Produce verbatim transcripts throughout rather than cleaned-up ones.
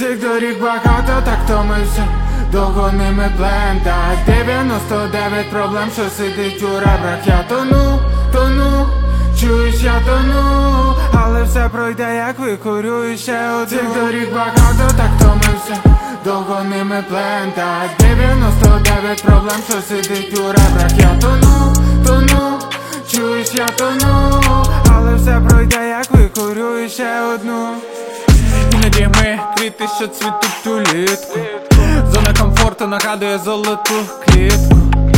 Цих доріг багато, так втомився, довго ними плента. Дев'яносто дев'ять проблем, що сидить у ребрах. Я тону, тону, чуєш, я тону, але все пройде, як викурю і ще одну. Цих доріг багато, так втомився, довго ними плента. Дев'яносто дев'ять проблем, що сидить у ребрах. Я тону, тону, чуєш, я тону, але все пройде, як викурю і ще одну. Іноді ми квіти, що цвітуть улітку. Зона комфорту нагадує золоту клітку.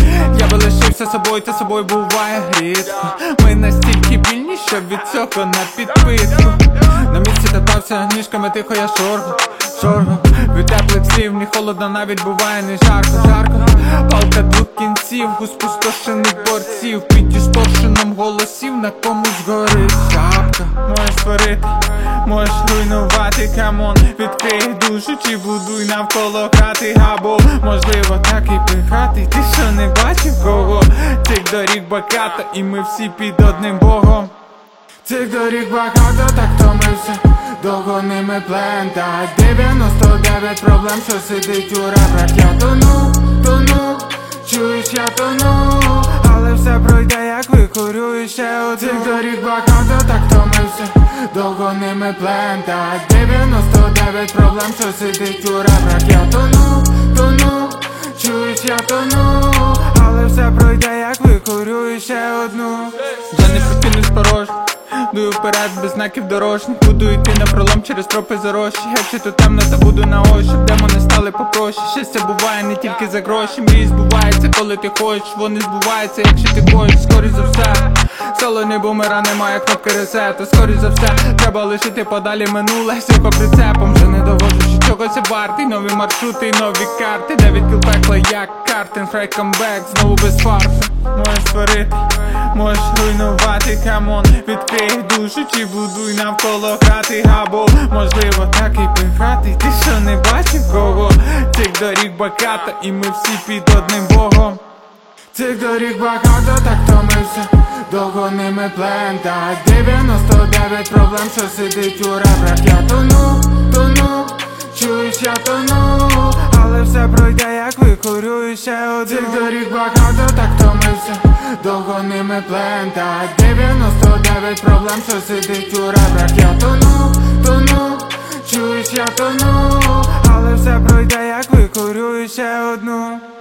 Я би лишився собою, та собою буває рідко. Ми настільки вільні, що від цього на підпитку. На місці татався, ніжками тихо я шоргу, шоргу. Від теплих слів, ні холодно, навіть буває не жарко, жарко. Палка двох кінців, у спустошених борців. Під дісторшеном голосів на комусь горить шапка. Можеш створити, можеш руйнувати, камон. Відкрий душу чи будуй навколо хати. Або можливо так і пихати. Ти що не бачив кого? Цих доріг багато і ми всі під одним богом. Цих доріг багато, так втомився, довго ними плента. Дев'яносто дев'ять проблем, що сидить у ребрах. Я тону, тону, чуєш, я тону, але все пройде, як викурю і ще одну. Цих доріг багато, так втомився, довго ними плента. Дев'яносто дев'ять проблем, що сидить у ребрах. Я тону, тону, чуєш, я тону, але все пройде, як викурю і ще одну. Я не прокинусь порожньо, дую вперед без знаків дорожніх. Буду йти на пролом через тропи зарощі. Якщо тут темно, то буду на ощупь. Демони стали попроще. Щастя буває не тільки за гроші. Мрії збуваються, коли ти хочеш. Вони збуваються, якщо ти хочеш, скоріш за все. Солоний бумера, немає кнопки ресету. Скоріш за все, треба лишити подалі минуле. Сілко прицепом, вже не довожу, що чогось вартий. Нові маршрути, нові карти. Дев'ять кіл пекла, як картин. Фрей камбек, знову без фарсу. Можеш створити, можеш руйнувати, камон. Відкрий душу чи будуй навколо хати. Або можливо так і пихати. Ти що не бачив кого? Цих доріг багато і ми всі під одним богом. Цих доріг багато, так втомився, довго ними плента. Дев'яносто дев'ять проблем, що сидить у ребрах. Я тону, тону, чуєш, я тону, але все пройде, як викурю і ще одну. Цих доріг багато, так втомився, довго ними плента. Дев'яносто дев'ять проблем, що сидить у ребрах. Я тону, тону, чуєш, я тону, але все пройде, як викурю і ще одну.